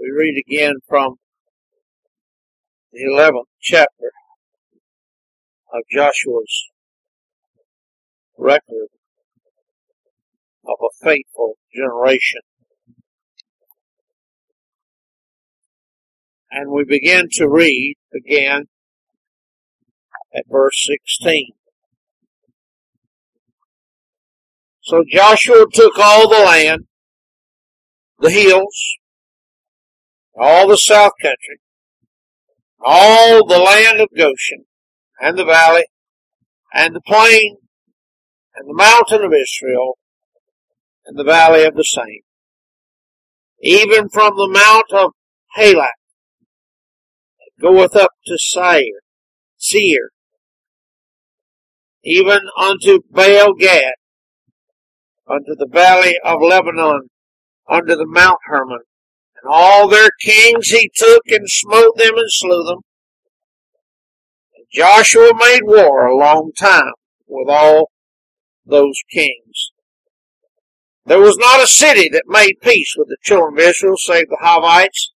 We read again from the 11th chapter of Joshua's record of a faithful generation. And we begin to read again at verse 16. So Joshua took all the land, the hills, all the south country, all the land of Goshen, and the valley, and the plain, and the mountain of Israel, and the valley of the same, even from the mount of Halak, that goeth up to Seir, even unto Baal Gad, unto the valley of Lebanon, under the Mount Hermon. And all their kings he took and smote them and slew them. And Joshua made war a long time with all those kings. There was not a city that made peace with the children of Israel save the Hivites,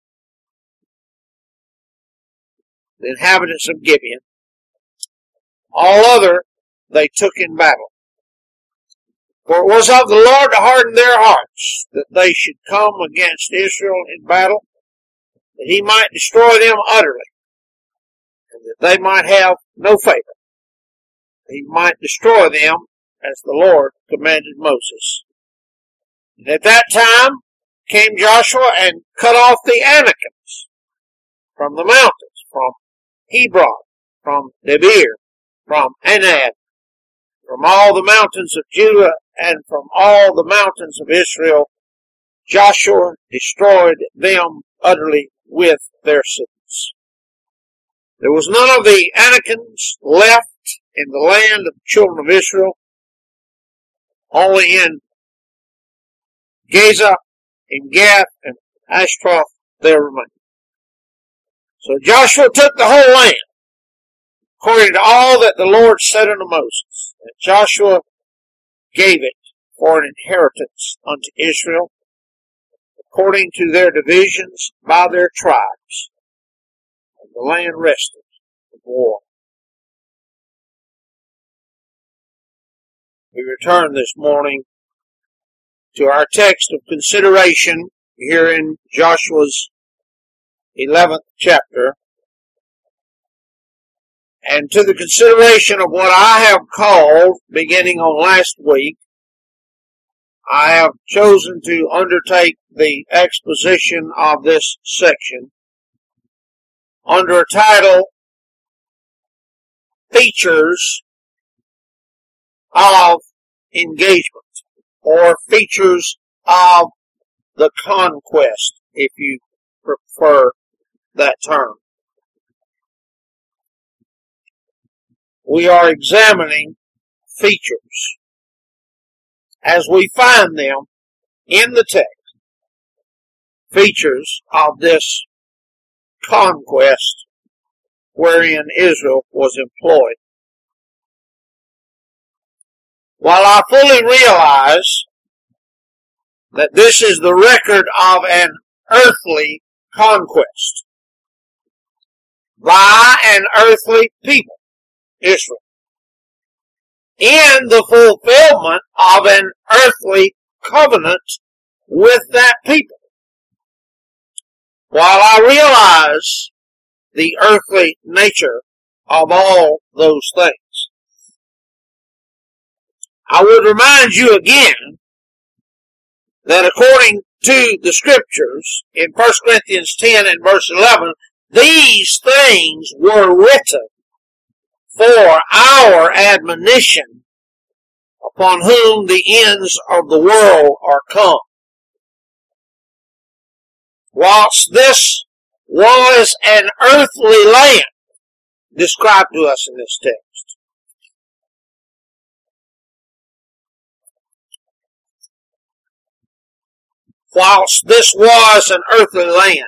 the inhabitants of Gibeon. All other they took in battle. For it was of the Lord to harden their hearts, that they should come against Israel in battle, that he might destroy them utterly, and that they might have no favor. He might destroy them as the Lord commanded Moses. And at that time came Joshua and cut off the Anakims from the mountains, from Hebron, from Debir, from Anab, from all the mountains of Judah, and from all the mountains of Israel. Joshua destroyed them utterly with their cities. There was none of the Anakims left in the land of the children of Israel, only in Gaza, in Gath, and Ashtaroth there remained. So Joshua took the whole land, according to all that the Lord said unto Moses. And Joshua gave it for an inheritance unto Israel, according to their divisions by their tribes. And the land rested from war. We return this morning to our text of consideration here in Joshua's 11th chapter, and to the consideration of what I have called, beginning on last week, I have chosen to undertake the exposition of this section under a title, Features of Engagement, or Features of the Conquest, if you prefer that term. We are examining features as we find them in the text, features of this conquest wherein Israel was employed. While I fully realize that this is the record of an earthly conquest by an earthly people, Israel, in the fulfillment of an earthly covenant with that people. While I realize the earthly nature of all those things, I would remind you again that according to the scriptures in 1 Corinthians 10 and verse 11, these things were written for our admonition, upon whom the ends of the world are come. Whilst this was an earthly land described to us in this text, whilst this was an earthly land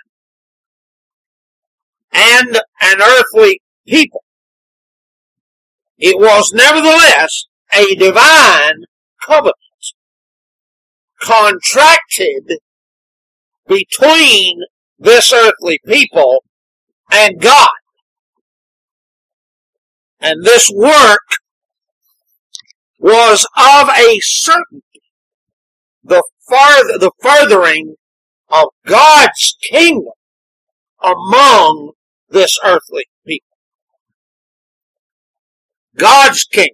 and an earthly people, it was nevertheless a divine covenant contracted between this earthly people and God. And this work was of a certainty. The furthering of God's kingdom among this earthly people. God's kingdom.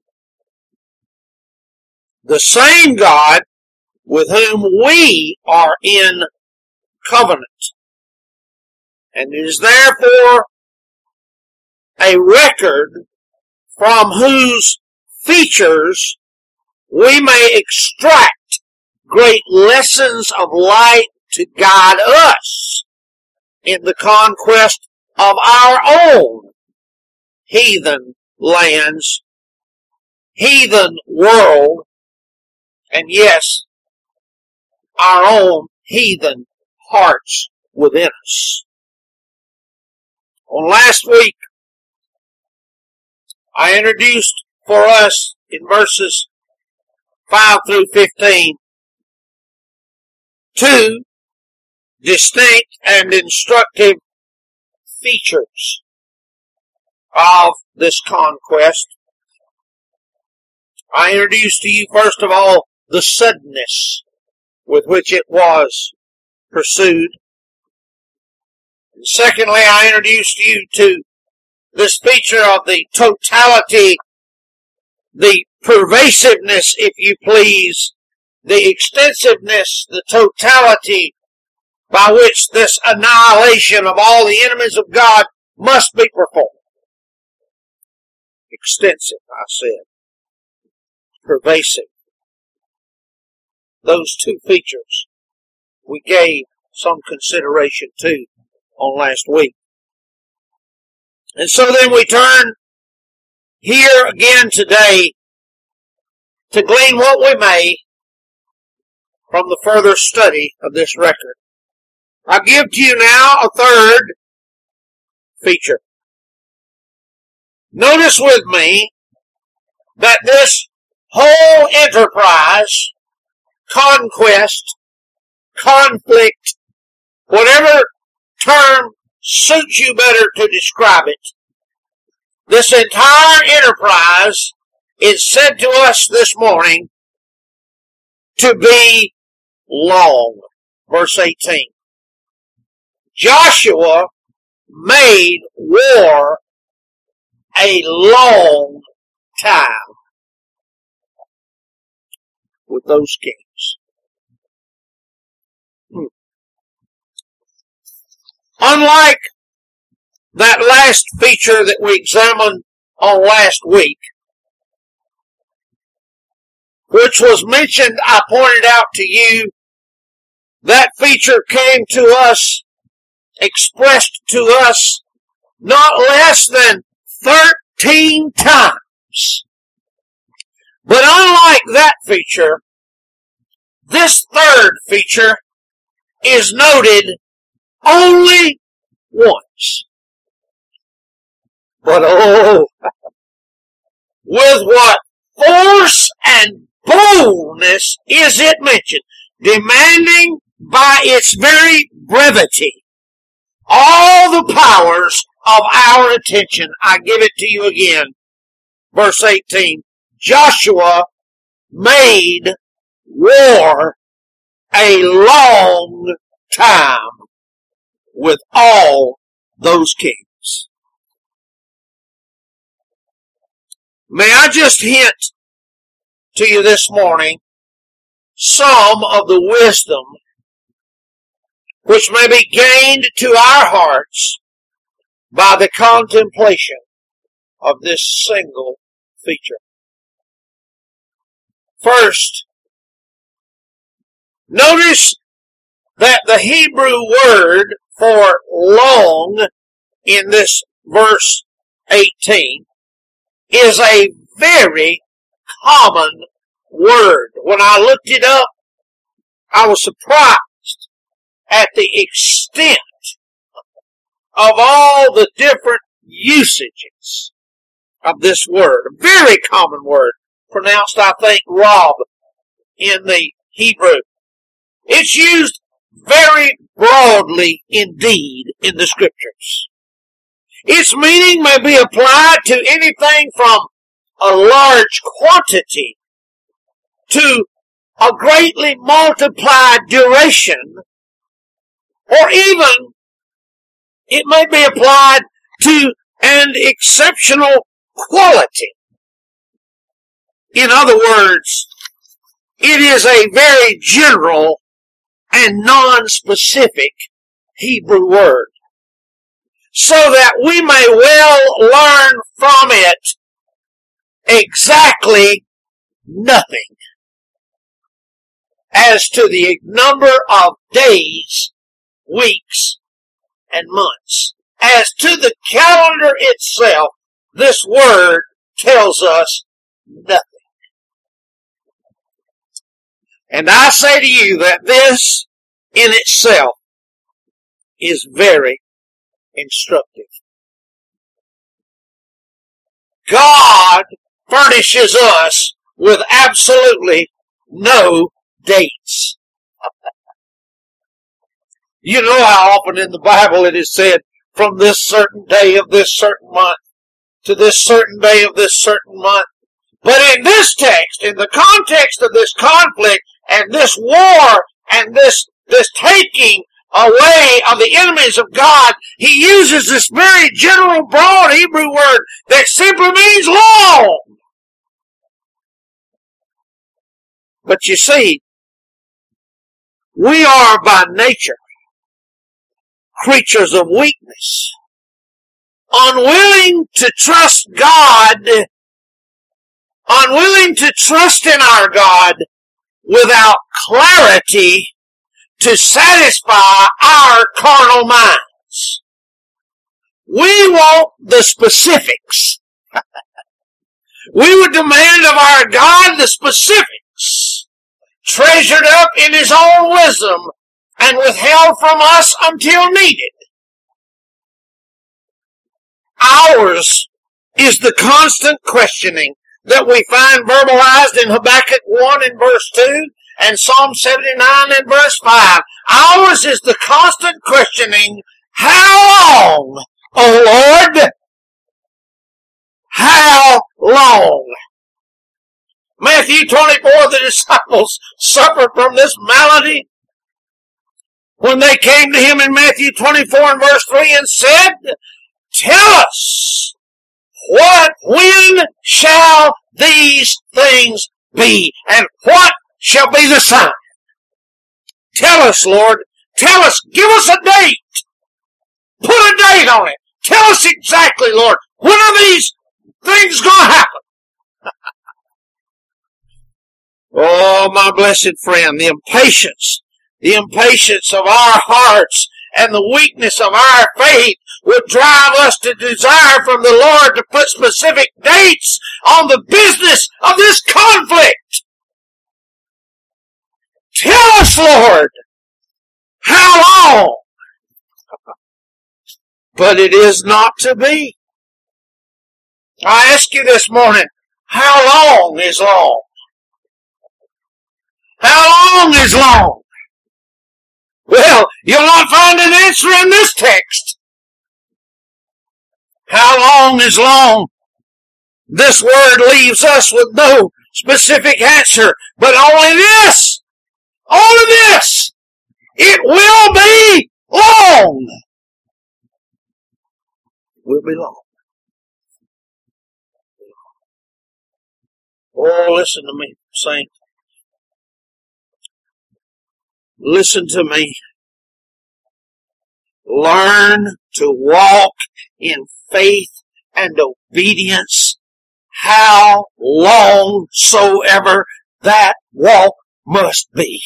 The same God with whom we are in covenant. And it is therefore a record from whose features we may extract great lessons of light to guide us in the conquest of our own heathen lands, heathen world, and yes, our own heathen hearts within us. On last week, I introduced for us in verses 5 through 15 two distinct and instructive features of this conquest. I introduced to you, first of all, the suddenness with which it was pursued. And secondly, I introduced you to this feature of the totality, the pervasiveness, if you please, the extensiveness, the totality by which this annihilation of all the enemies of God must be performed. Extensive, I said. Pervasive. Those two features we gave some consideration to on last week. And so then we turn here again today to glean what we may from the further study of this record. I give to you now a third feature. Notice with me that this whole enterprise, conquest, conflict, whatever term suits you better to describe it, this entire enterprise is said to us this morning to be long. Verse 18. Joshua made war a long time with those kings. Unlike that last feature that we examined on last week, which was mentioned, I pointed out to you, that feature came to us, expressed to us, not less than 13 times. But unlike that feature, this third feature is noted only once. But oh, with what force and boldness is it mentioned, demanding by its very brevity all the powers of our attention. I give it to you again. Verse 18. Joshua made war a long time with all those kings. May I just hint to you this morning some of the wisdom which may be gained to our hearts by the contemplation of this single feature. First, notice that the Hebrew word for long in this verse 18 is a very common word. When I looked it up, I was surprised at the extent of all the different usages of this word. A very common word, pronounced, I think, Rob in the Hebrew. It's used very broadly indeed in the Scriptures. Its meaning may be applied to anything from a large quantity to a greatly multiplied duration, or even it may be applied to an exceptional quality. In other words, it is a very general and non-specific Hebrew word, so that we may well learn from it exactly nothing as to the number of days, weeks, and months. As to the calendar itself, this word tells us nothing. And I say to you that this in itself is very instructive. God furnishes us with absolutely no dates. You know how often in the Bible it is said, from this certain day of this certain month to this certain day of this certain month. But in this text, in the context of this conflict and this war and this taking away of the enemies of God, he uses this very general, broad Hebrew word that simply means long. But you see, we are by nature creatures of weakness, unwilling to trust God, unwilling to trust in our God without clarity to satisfy our carnal minds. We want the specifics. We would demand of our God the specifics, treasured up in His own wisdom and withheld from us until needed. Ours is the constant questioning that we find verbalized in Habakkuk 1 and verse 2 and Psalm 79 and verse 5. Ours is the constant questioning, how long, O Lord? How long? Matthew 24, the disciples suffered from this malady when they came to him in Matthew 24 and verse 3 and said, tell us, when shall these things be, and what shall be the sign? Tell us, Lord. Tell us. Give us a date. Put a date on it. Tell us exactly, Lord. When are these things going to happen? Oh, my blessed friend, the impatience of our hearts and the weakness of our faith would drive us to desire from the Lord to put specific dates on the business of this conflict. Tell us, Lord, how long? But it is not to be. I ask you this morning, how long is long? How long is long? Well, you'll not find an answer in this text. How long is long? This word leaves us with no specific answer, but only this. Only this. It will be long. It will be long. Oh, listen to me, saint. Listen to me. Learn to walk in faith and obedience, how long soever that walk must be.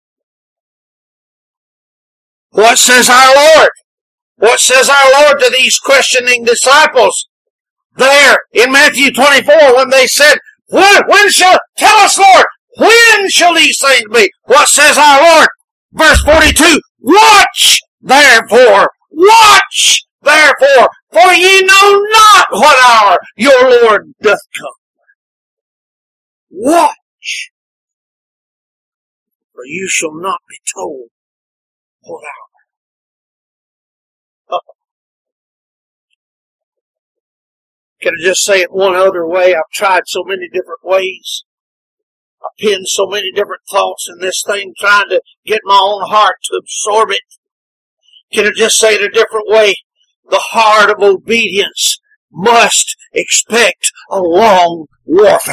What says our Lord? What says our Lord to these questioning disciples there in Matthew 24 when they said, when shall, tell us, Lord, when shall these things be? What says our Lord? Verse 42, watch therefore, for ye know not what hour your Lord doth come. Watch, for you shall not be told What hour? Can I just say it one other way? I've tried so many different ways. I've pinned so many different thoughts in this thing, trying to get my own heart to absorb it. Can I just say it a different way? The heart of obedience must expect a long warfare.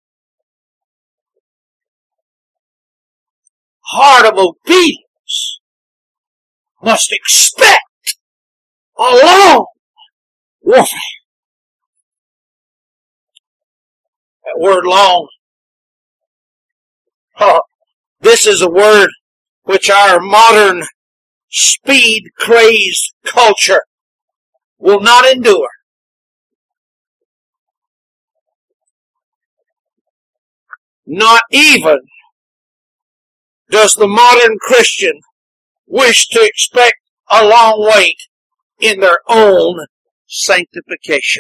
Heart of obedience must expect a long warfare. That word long, this is a word which our modern speed-crazed culture will not endure. Not even does the modern Christian wish to expect a long wait in their own sanctification.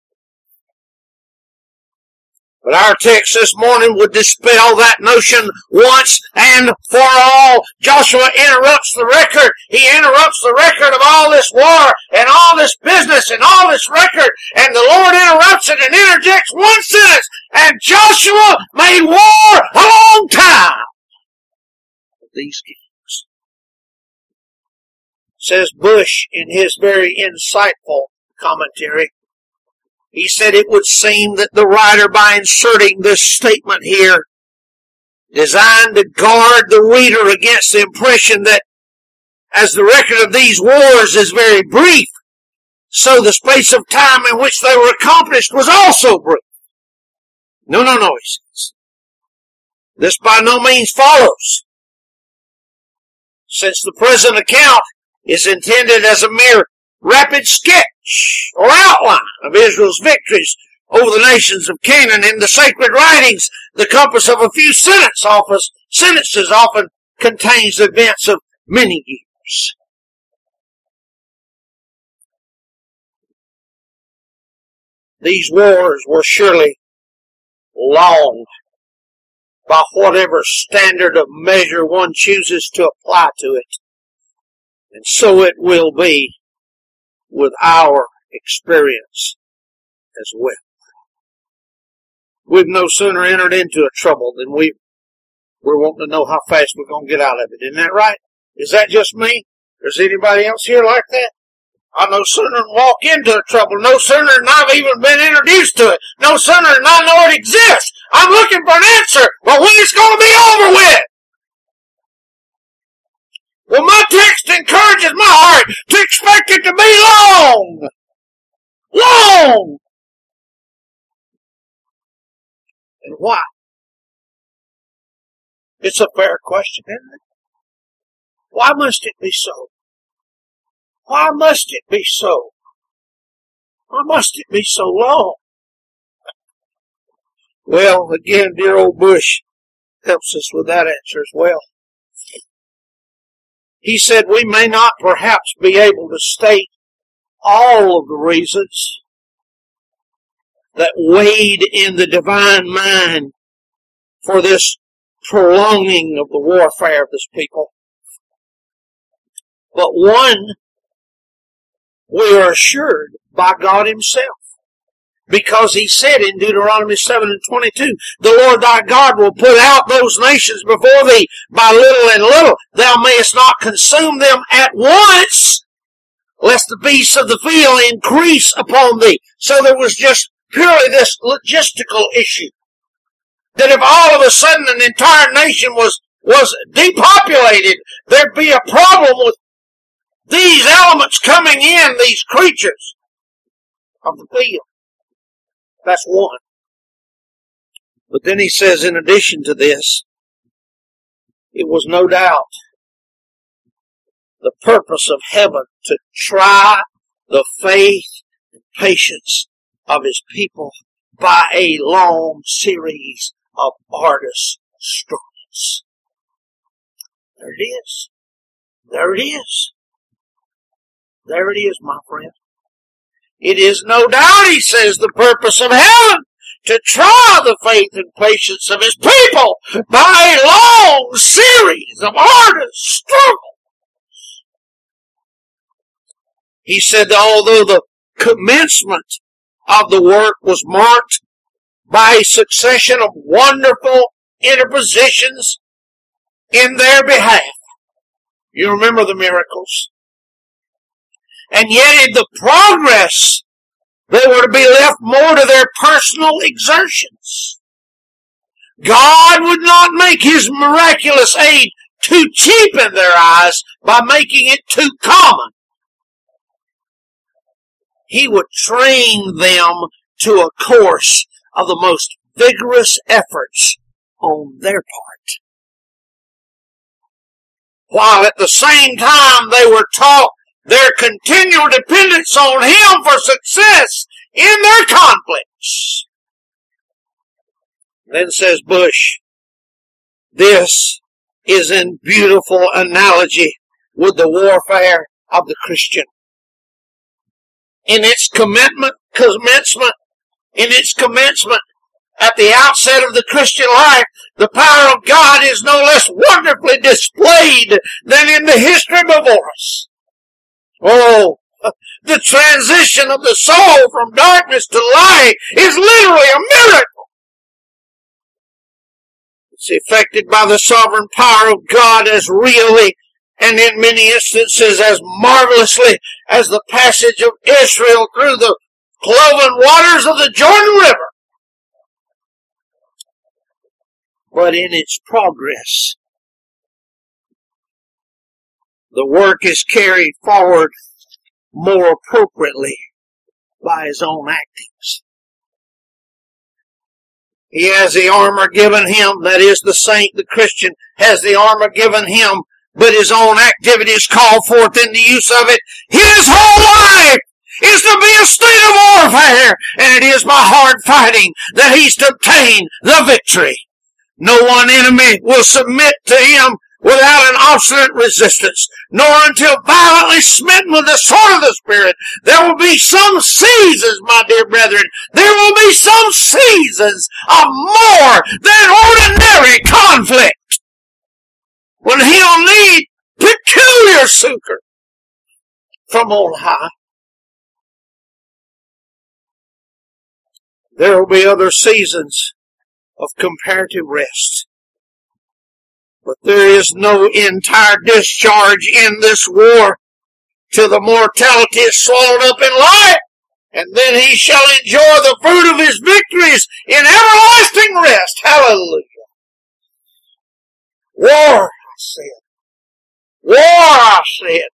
But our text this morning would dispel that notion once and for all. Joshua interrupts the record. He interrupts the record of all this war and all this business and all this record. And the Lord interrupts it and interjects one sentence. And Joshua made war a long time with these kings. Says Bush in his very insightful commentary. He said it would seem that the writer, by inserting this statement here, designed to guard the reader against the impression that as the record of these wars is very brief, so the space of time in which they were accomplished was also brief. No, he says. This by no means follows, since the present account is intended as a mere rapid sketch or outline of Israel's victories over the nations of Canaan. In the sacred writings, the compass of a few sentences often contains events of many years. These wars were surely long by whatever standard of measure one chooses to apply to it. And so it will be with our experience as well. We've no sooner entered into a trouble than we're wanting to know how fast we're going to get out of it. Isn't that right? Is that just me? Is anybody else here like that? I no sooner walk into a trouble, no sooner than I've even been introduced to it, no sooner than I know it exists. I'm looking for an answer, but when it's going to be over with. Well, my text encourages my heart to expect it to be long. Long. And why? It's a fair question, isn't it? Why must it be so? Why must it be so? Why must it be so long? Well, again, dear old Bush helps us with that answer as well. He said we may not perhaps be able to state all of the reasons that weighed in the divine mind for this prolonging of the warfare of this people. But one, we are assured by God himself. Because he said in Deuteronomy 7:22, the Lord thy God will put out those nations before thee by little and little. Thou mayest not consume them at once, lest the beasts of the field increase upon thee. So there was just purely this logistical issue. That if all of a sudden an entire nation was depopulated, there'd be a problem with these elements coming in, these creatures of the field. That's one. But then he says, in addition to this, it was no doubt the purpose of heaven to try the faith and patience of his people by a long series of arduous struggles. There it is. There it is. There it is, my friend. It is no doubt, he says, the purpose of heaven to try the faith and patience of his people by a long series of arduous struggles. He said that although the commencement of the work was marked by a succession of wonderful interpositions in their behalf. You remember the miracles. And yet in the progress, they were to be left more to their personal exertions. God would not make His miraculous aid too cheap in their eyes by making it too common. He would train them to a course of the most vigorous efforts on their part, while at the same time they were taught their continual dependence on Him for success in their conflicts. Then says Bush, this is in beautiful analogy with the warfare of the Christian. In its commencement, at the outset of the Christian life, the power of God is no less wonderfully displayed than in the history before us. Oh, the transition of the soul from darkness to light is literally a miracle. It's effected by the sovereign power of God as really and in many instances as marvelously as the passage of Israel through the cloven waters of the Jordan River. But in its progress, the work is carried forward more appropriately by his own actings. He has the armor given him, that is, the saint, the Christian, has the armor given him, but his own activities call forth in the use of it. His whole life is to be a state of warfare, and it is by hard fighting that he's to obtain the victory. No one enemy will submit to him without an obstinate resistance, nor until violently smitten with the sword of the Spirit. There will be some seasons, my dear brethren, there will be some seasons of more than ordinary conflict, when he'll need peculiar succor from on high. There will be other seasons of comparative rest. But there is no entire discharge in this war till the mortality is swallowed up in life, and then he shall enjoy the fruit of his victories in everlasting rest. Hallelujah. War, I said. War, I said.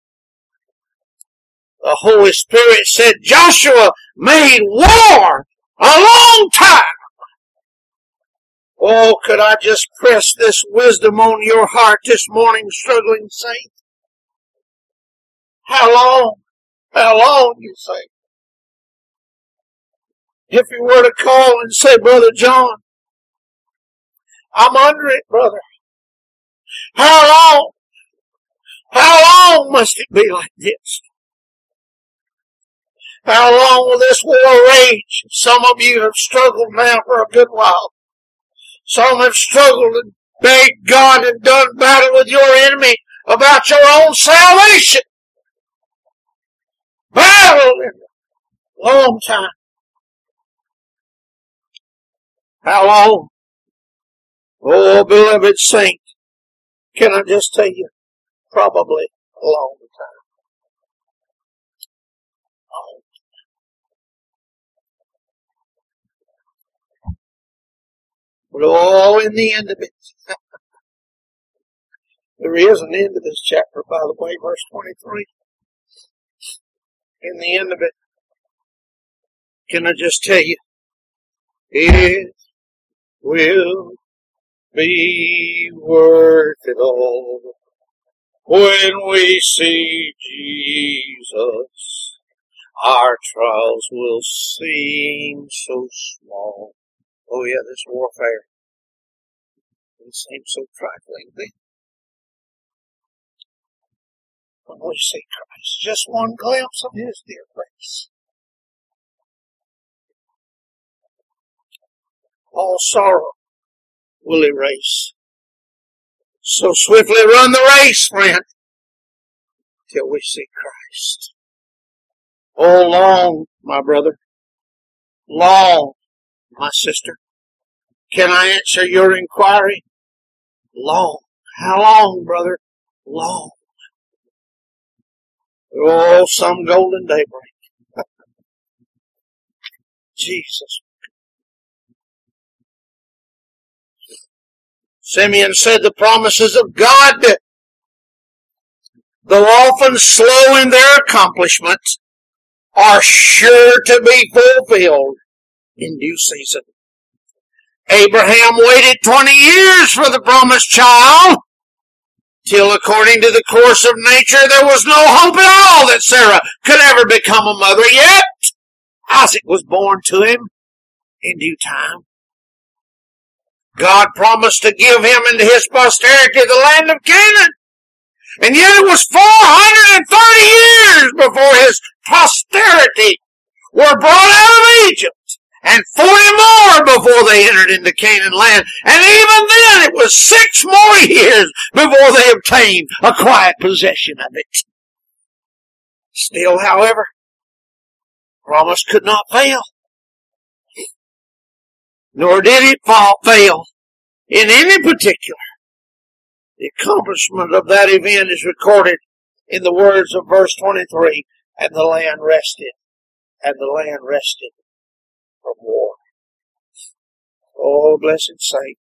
The Holy Spirit said Joshua made war a long time. Oh, could I just press this wisdom on your heart this morning, struggling saint? How long? How long, you say? If you were to call and say, Brother John, I'm under it, brother. How long? How long must it be like this? How long will this war rage? Some of you have struggled now for a good while. Some have struggled and begged God and done battle with your enemy about your own salvation. Battle in a long time. How long? Oh, beloved saint, can I just tell you? Probably a long time. But oh, in the end of it, there is an end to this chapter, by the way, verse 23. In the end of it, can I just tell you, it will be worth it all when we see Jesus. Our trials will seem so small. Oh yeah, this warfare, it seems so trifling then. When we see Christ, just one glimpse of His dear face, all sorrow will erase. So swiftly run the race, friend, till we see Christ. Oh, long, my brother. Long, my sister. Can I answer your inquiry? Long. How long, brother? Long. Oh, some golden daybreak. Jesus. Simeon said the promises of God, though often slow in their accomplishment, are sure to be fulfilled in due season. Abraham waited 20 years for the promised child, till according to the course of nature there was no hope at all that Sarah could ever become a mother. Yet Isaac was born to him in due time. God promised to give him and his posterity the land of Canaan. And yet it was 430 years before his posterity were brought out of Egypt, and 40 more before they entered into Canaan land. And even then it was 6 more years before they obtained a quiet possession of it. Still, however, promise could not fail. Nor did it fail in any particular. The accomplishment of that event is recorded in the words of verse 23, and the land rested, and the land rested from war. Oh, blessed saint,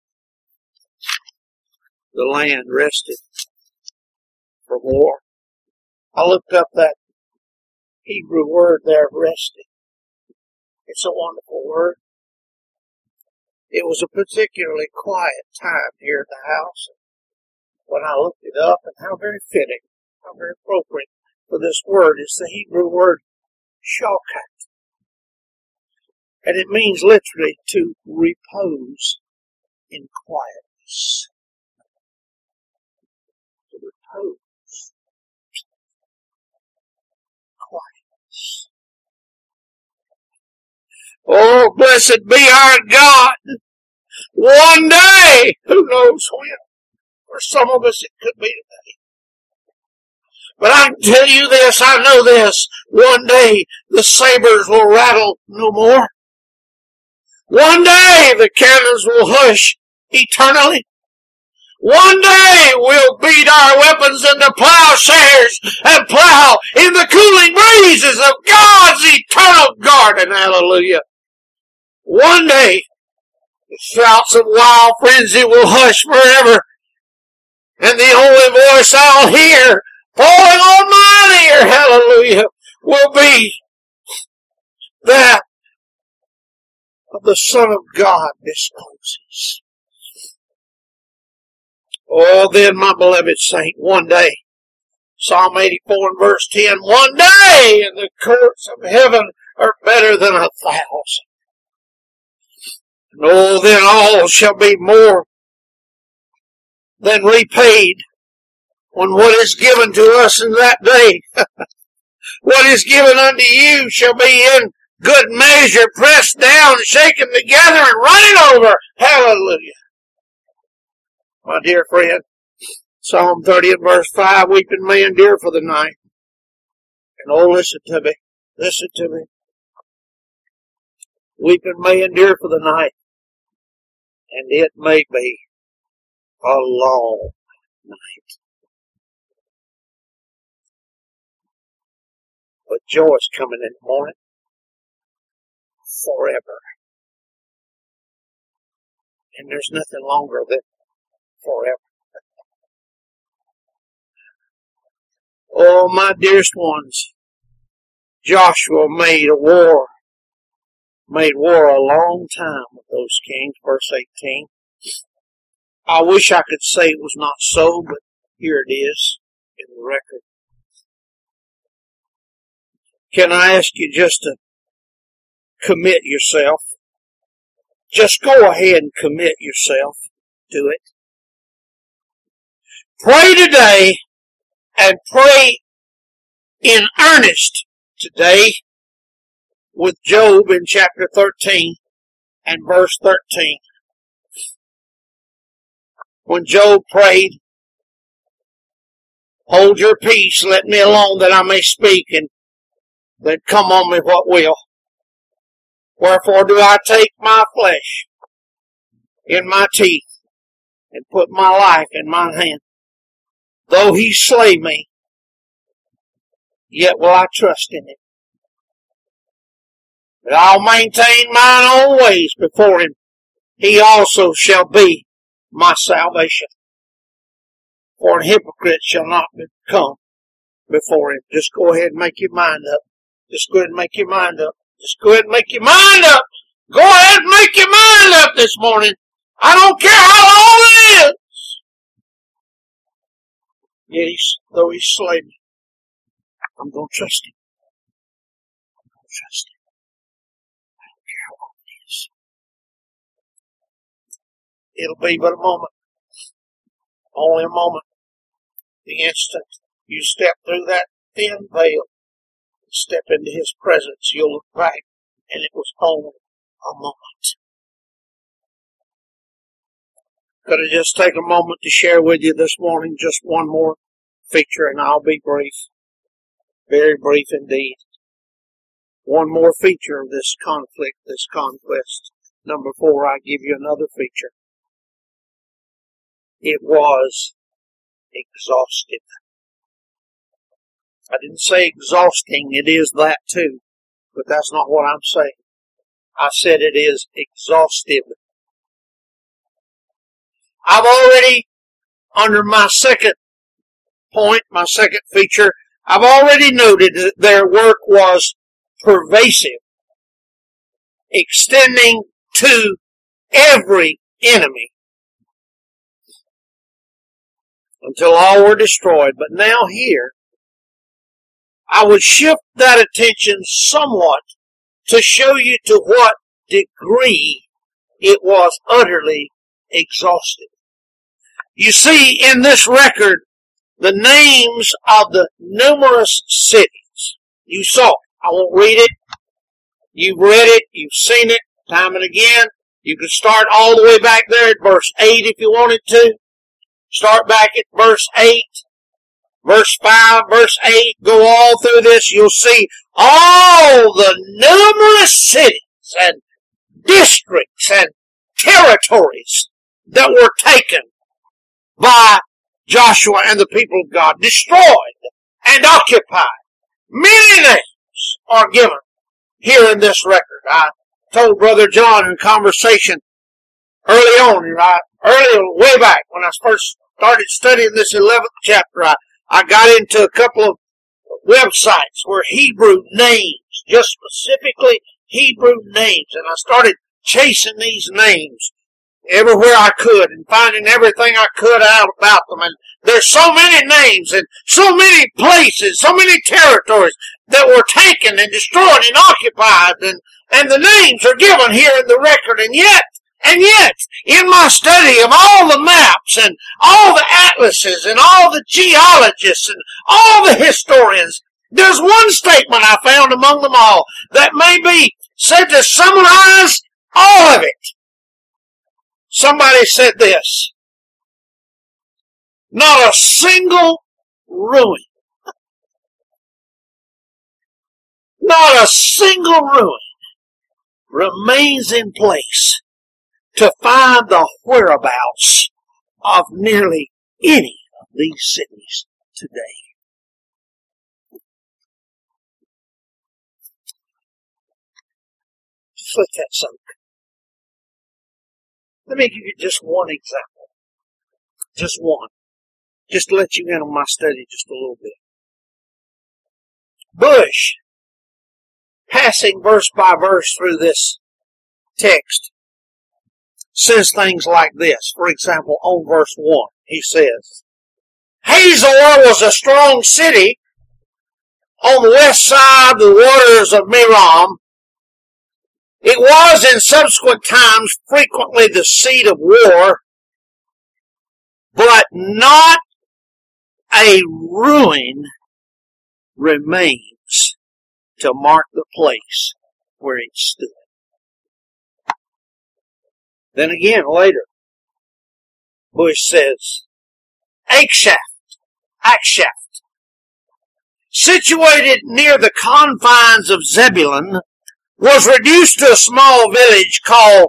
the land rested from war. I looked up that Hebrew word there, rested. It's a wonderful word. It was a particularly quiet time here at the house when I looked it up, and how very fitting, how very appropriate for this word is the Hebrew word shakat. And it means literally to repose in quietness. To repose. Quietness. Oh, blessed be our God. One day, who knows when? For some of us it could be today. But I can tell you this, I know this, one day the sabers will rattle no more. One day the cannons will hush eternally. One day we'll beat our weapons into plowshares and plow in the cooling breezes of God's eternal garden. Hallelujah. One day the shouts of wild frenzy will hush forever. And the only voice I'll hear falling on mine ear, hallelujah, will be that of the Son of God disposes. Oh, then, my beloved saint, one day, Psalm 84 and verse 10, one day in the courts of heaven are better than 1,000. And oh, then all shall be more than repaid when what is given to us in that day, what is given unto you shall be in good measure, pressed down, shaken together, and running over. Hallelujah. My dear friend, Psalm 30 and verse 5, weeping may endure for the night. And oh, listen to me. Listen to me. Weeping may endure for the night, and it may be a long night. But joy is coming in the morning forever. And there's nothing longer than forever. Oh, my dearest ones, Joshua made war a long time with those kings, verse 18. I wish I could say it was not so, but here it is in the record. Can I ask you just to commit yourself? Just go ahead and commit yourself to it. Pray today and pray in earnest today with Job in chapter 13 and verse 13. When Job prayed, hold your peace, let me alone that I may speak, and then come on me what will. Wherefore do I take my flesh in my teeth and put my life in mine hand. Though he slay me, yet will I trust in him. But I'll maintain mine own ways before him. He also shall be my salvation. For an hypocrite shall not come before him. Just go ahead and make your mind up. Just go ahead and make your mind up. Just go ahead and make your mind up. Go ahead and make your mind up this morning. I don't care how long it is. Yet though he slay me, I'm going to trust him. I'm going to trust him. I don't care how long it is. It'll be but a moment. Only a moment. The instant you step through that thin veil, step into his presence, you'll look back, and it was only a moment. Could I just take a moment to share with you this morning just one more feature, and I'll be brief. Very brief indeed. One more feature of this conflict, this conquest. Number 4, I give you another feature. It was exhaustive. I didn't say exhausting. It is that too. But that's not what I'm saying. I said it is exhaustive. I've already, under my second point, my second feature, I've already noted that their work was pervasive, extending to every enemy until all were destroyed. But now here, I would shift that attention somewhat to show you to what degree it was utterly exhausted. You see in this record the names of the numerous cities. You saw it. I won't read it. You've read it. You've seen it time and again. You can start all the way back there at verse 8 if you wanted to. Start back at verse 8, verse 5, verse 8. Go all through this. You'll see all the numerous cities and districts and territories that were taken by Joshua and the people of God, destroyed and occupied. Many names are given here in this record. I told Brother John in conversation early on, way back when I first started studying this 11th chapter, I got into a couple of websites where Hebrew names, just specifically Hebrew names, and I started chasing these names everywhere I could and finding everything I could out about them. And there's so many names and so many places, so many territories that were taken and destroyed and occupied, and the names are given here in the record. And yet, in my study of all the maps and all the atlases and all the geologists and all the historians, there's one statement I found among them all that may be said to summarize all of it. Somebody said this: not a single ruin, not a single ruin remains in place to find the whereabouts of nearly any of these cities today. Just let that soak. Let me give you just one example. Just one. Just to let you in on my study just a little bit. Bush, passing verse by verse through this text, says things like this. For example, on verse 1, he says, Hazor was a strong city on the west side of the waters of Merom. It was in subsequent times frequently the seat of war, but not a ruin remains to mark the place where it stood. Then again, later, Bush says, Akshaph, situated near the confines of Zebulun, was reduced to a small village called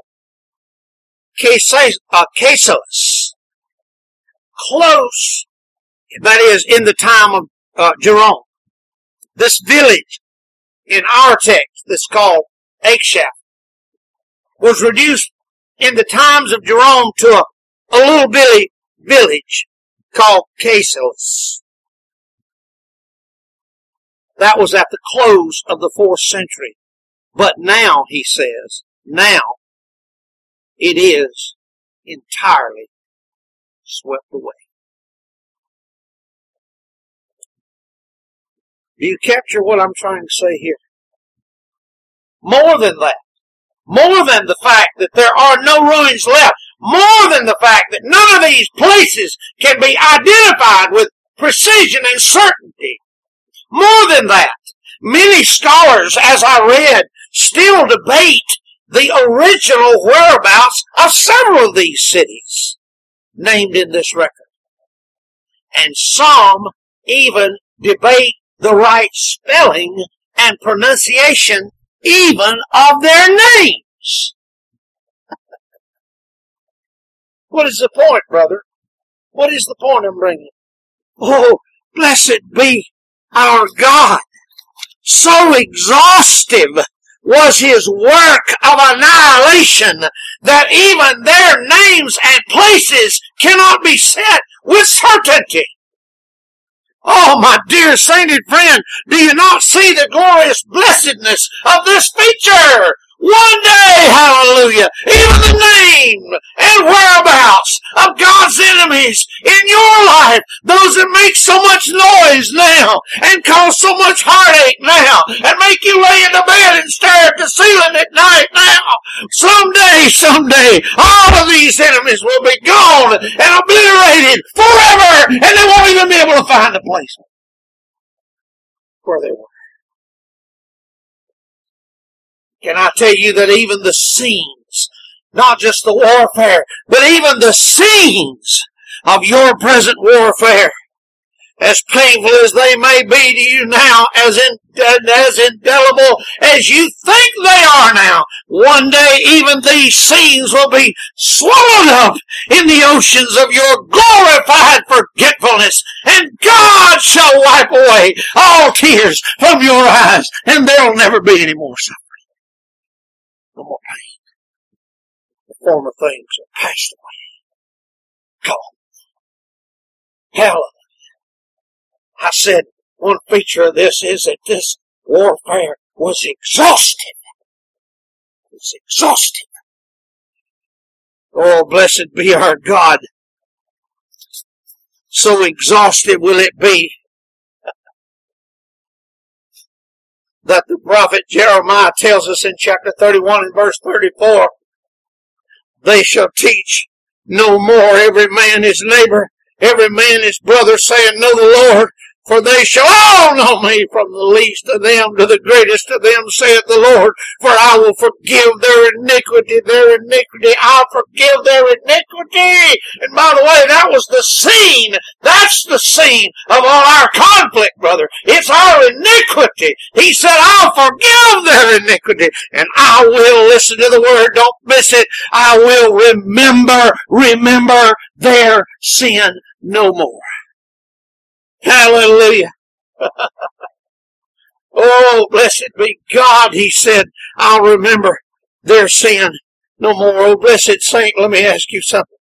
Caselus, close, that is, in the time of Jerome. This village, in our text, that's called Achshaph, was reduced in the times of Jerome to a little bitty village called Caselus. That was at the close of the 4th century. But now, he says, now it is entirely swept away. Do you capture what I'm trying to say here? More than that, more than the fact that there are no ruins left, more than the fact that none of these places can be identified with precision and certainty, more than that, many scholars, as I read, still debate the original whereabouts of several of these cities named in this record. And some even debate the right spelling and pronunciation even of their names. What is the point, brother? What is the point I'm bringing? Oh, blessed be our God. So exhaustive was his work of annihilation that even their names and places cannot be said with certainty. Oh, my dear sainted friend, do you not see the glorious blessedness of this feature? One day, hallelujah, even the name and whereabouts of God's enemies in your life, those that make so much noise now and cause so much heartache now and make you lay in the bed and stare at the ceiling at night now. Someday, all of these enemies will be gone and obliterated forever, and they won't even be able to find a place where they were. Can I tell you that even the scenes, not just the warfare, but even the scenes of your present warfare, as painful as they may be to you now, as indelible as you think they are now, one day even these scenes will be swallowed up in the oceans of your glorified forgetfulness, and God shall wipe away all tears from your eyes, and there will never be any more suffering. No more pain. The former things are passed away. Gone. Hallelujah. I said one feature of this is that this warfare was exhaustive. It's exhaustive. Oh, blessed be our God. So exhaustive will it be that the prophet Jeremiah tells us in chapter 31 and verse 34, they shall teach no more every man his neighbor, every man his brother, saying, know the Lord, for they shall all know me, from the least of them to the greatest of them, saith the Lord, for I will forgive their iniquity, I'll forgive their iniquity. And by the way, that was the scene, that's the scene of all our conflict, brother. It's our iniquity. He said, I'll forgive their iniquity, and I will, listen to the word, don't miss it, I will remember their sin no more. Hallelujah. Oh, blessed be God, he said, I'll remember their sin no more. Oh, blessed saint, let me ask you something.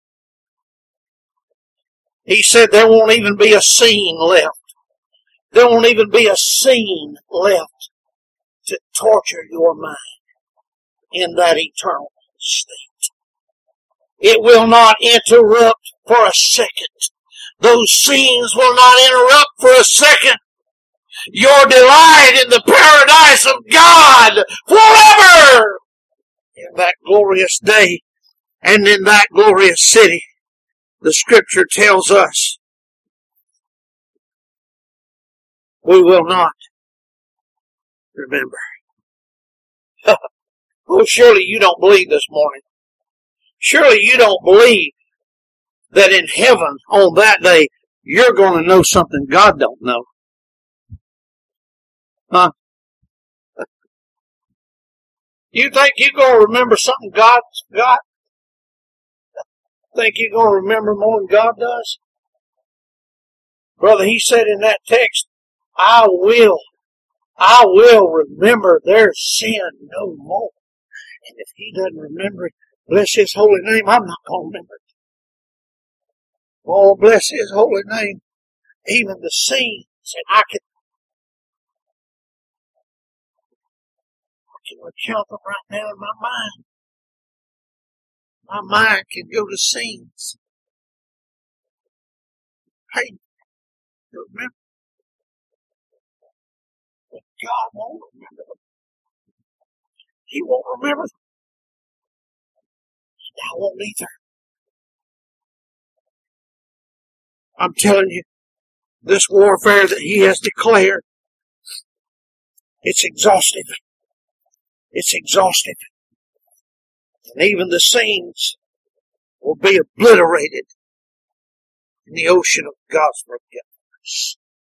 He said there won't even be a scene left. There won't even be a scene left to torture your mind in that eternal state. It will not interrupt for a second. Those scenes will not interrupt for a second your delight in the paradise of God forever in that glorious day and in that glorious city. The scripture tells us we will not remember. Oh, surely you don't believe this morning. Surely you don't believe that in heaven on that day you're going to know something God don't know. Huh? You think you're going to remember something God's got? Think you're going to remember more than God does? Brother, he said in that text, I will remember their sin no more. And if he doesn't remember it, bless his holy name, I'm not going to remember it. Oh, bless his holy name. Even the sins, and I can recount them right now in my mind. My mind can go to scenes. Hey, remember, but God won't remember them. He won't remember them. And I won't either. I'm telling you, this warfare that he has declared, it's exhaustive. It's exhaustive. And even the scenes will be obliterated in the ocean of God's forgiveness.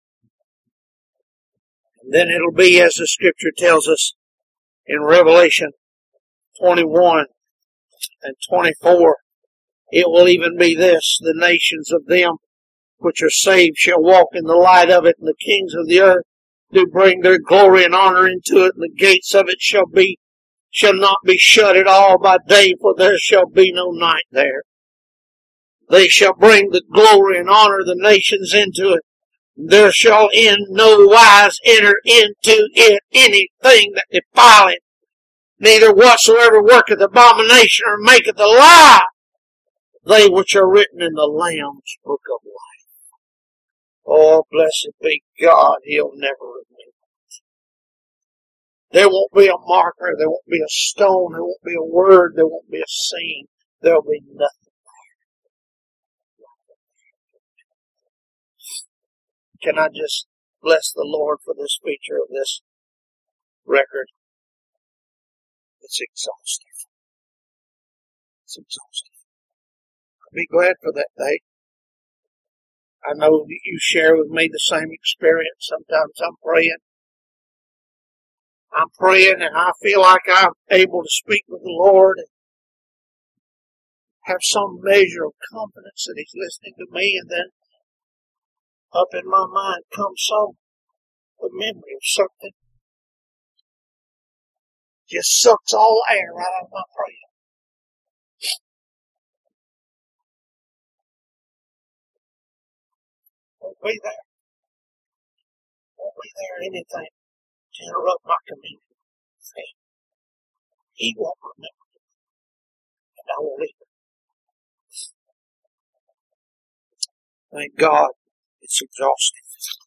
And then it'll be, as the scripture tells us in Revelation 21 and 24, it will even be this: the nations of them which are saved shall walk in the light of it, and the kings of the earth do bring their glory and honor into it, and the gates of it shall not be shut at all by day, for there shall be no night there. They shall bring the glory and honor of the nations into it. There shall in no wise enter into it anything that defileth, neither whatsoever worketh abomination or maketh a lie, they which are written in the Lamb's book of life. Oh, blessed be God, he'll never remember it. There won't be a marker, there won't be a stone, there won't be a word, there won't be a scene, there'll be nothing. Can I just bless the Lord for this feature of this record? It's exhaustive. It's exhaustive. I'll be glad for that day. I know that you share with me the same experience. Sometimes I'm praying and I feel like I'm able to speak with the Lord and have some measure of confidence that he's listening to me, and then up in my mind comes the memory of something. Just sucks all air right out of my prayer. Won't be there anything to interrupt my communion. He won't remember it, and I won't either. Thank God, it's exhausting.